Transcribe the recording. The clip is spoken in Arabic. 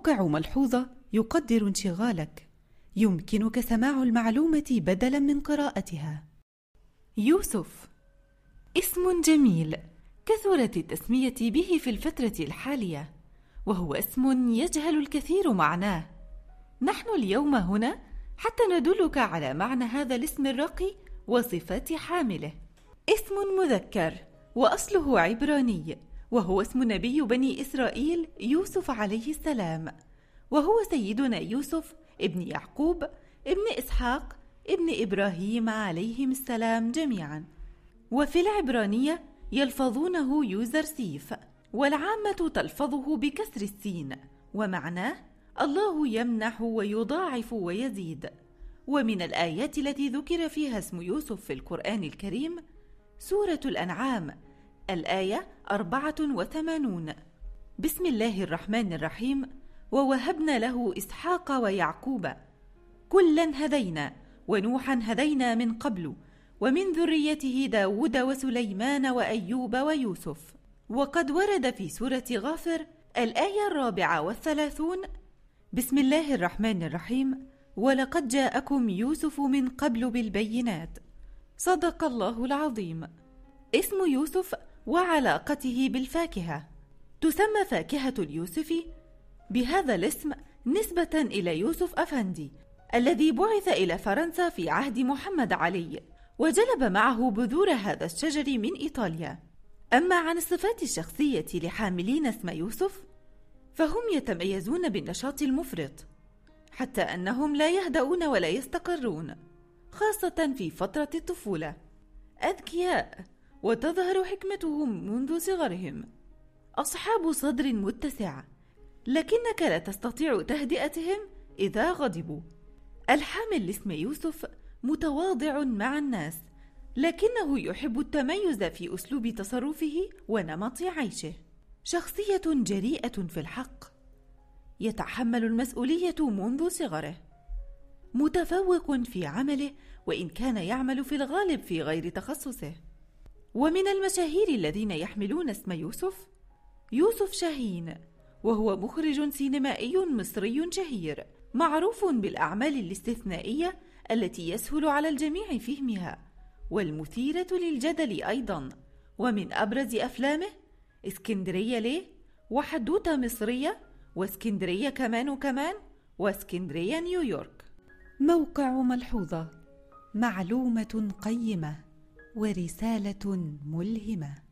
موقع ملحوظة يقدر انشغالك. يمكنك سماع المعلومة بدلاً من قراءتها. يوسف اسم جميل كثرت التسمية به في الفترة الحالية، وهو اسم يجهل الكثير معناه. نحن اليوم هنا حتى ندلك على معنى هذا الاسم الراقي وصفات حامله. اسم مذكر وأصله عبراني، وهو اسم نبي بني إسرائيل يوسف عليه السلام، وهو سيدنا يوسف ابن يعقوب ابن إسحاق ابن إبراهيم عليهم السلام جميعا. وفي العبرانية يلفظونه يوزرسيف، والعامة تلفظه بكسر السين، ومعناه الله يمنح ويضاعف ويزيد. ومن الآيات التي ذكر فيها اسم يوسف في القرآن الكريم سورة الأنعام الآية 84: بسم الله الرحمن الرحيم: ووهبنا له إسحاق ويعقوب كلا هدينا ونوحا هدينا من قبل ومن ذريته داود وسليمان وأيوب ويوسف. وقد ورد في سورة غافر الآية 34: بسم الله الرحمن الرحيم: ولقد جاءكم يوسف من قبل بالبينات. صدق الله العظيم. اسم يوسف وعلاقته بالفاكهة. تسمى فاكهة اليوسفي بهذا الاسم نسبة إلى يوسف أفندي الذي بعث إلى فرنسا في عهد محمد علي، وجلب معه بذور هذا الشجر من إيطاليا. أما عن الصفات الشخصية لحاملين اسم يوسف فهم يتميزون بالنشاط المفرط، حتى أنهم لا يهدؤون ولا يستقرون، خاصة في فترة الطفولة. أذكياء وتظهر حكمتهم منذ صغرهم. أصحاب صدر متسع، لكنك لا تستطيع تهدئتهم إذا غضبوا. الحامل لاسم يوسف متواضع مع الناس، لكنه يحب التميز في أسلوب تصرفه ونمط عيشه. شخصية جريئة في الحق، يتحمل المسؤولية منذ صغره. متفوق في عمله وإن كان يعمل في الغالب في غير تخصصه. ومن المشاهير الذين يحملون اسم يوسف يوسف شاهين، وهو مخرج سينمائي مصري شهير معروف بالأعمال الاستثنائية التي يسهل على الجميع فهمها والمثيرة للجدل أيضا. ومن أبرز أفلامه اسكندرية ليه، وحدوتة مصرية، واسكندرية كمان واسكندرية نيويورك. موقع ملحوظة، معلومة قيمة ورسالة ملهمة.